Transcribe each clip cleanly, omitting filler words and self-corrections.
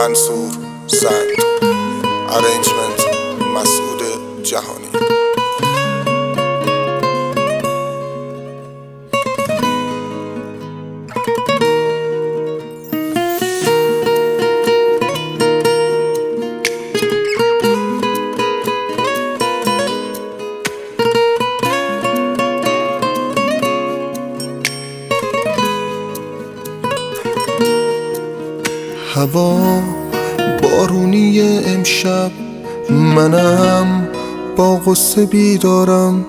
منصور سند. ارنجمنت مسعود جهانی. هوا بارونی امشب، منم با غصه بیدارم.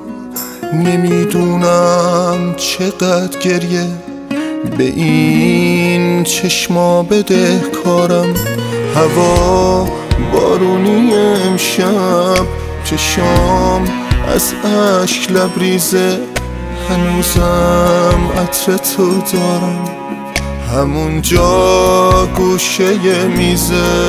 نمیدونم چقدر گریه به این چشما بده کارم. هوا بارونی امشب، چشام از اشک لبریزه. هنوزم عطر تو دارم، همونجا گوشه میزه.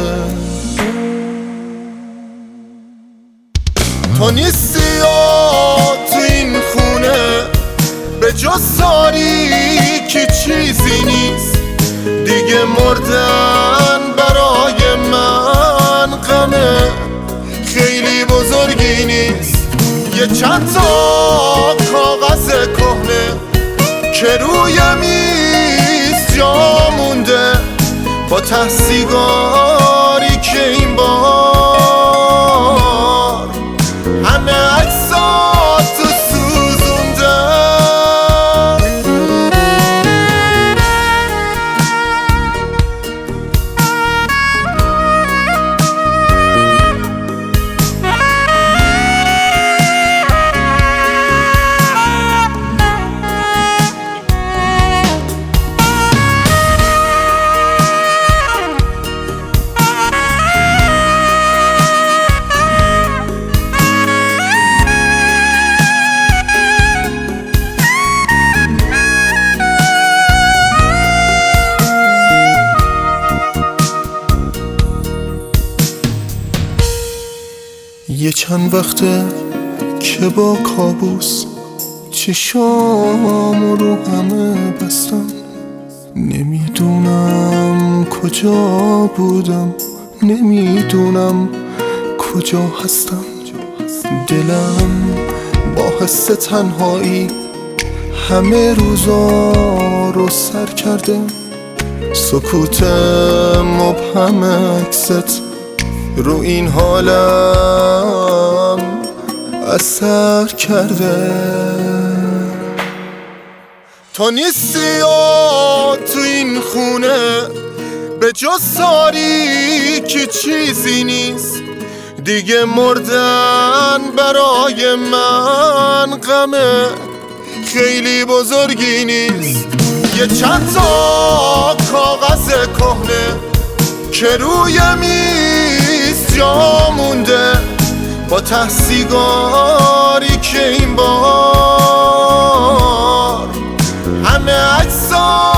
تو نیستی تو این خونه، به جز تاریکی چیزی نیست. دیگه مردن برای من غمه خیلی بزرگی نیست. یه چند تا کاغذ کهنه که روی میز جا مونده، با ته سیگاری که این بار همه عکساتو سوزونده. یه چند وقته که با کابوس چشام رو همه بستم. نمیدونم کجا بودم، نمیدونم کجا هستم. دلم با حس تنهایی همه روزا رو سر کرده. سکوت مبهم عکست رو این حالم اثر کرده. تو نیستی تو این خونه، به جز تاریکی چیزی نیست. دیگه مردن برای من غمه خیلی بزرگی نیست. یه چند تا کاغذ کهنه که روی میز جا مونده، با ته سیگاری که این بار همه عکس‌ها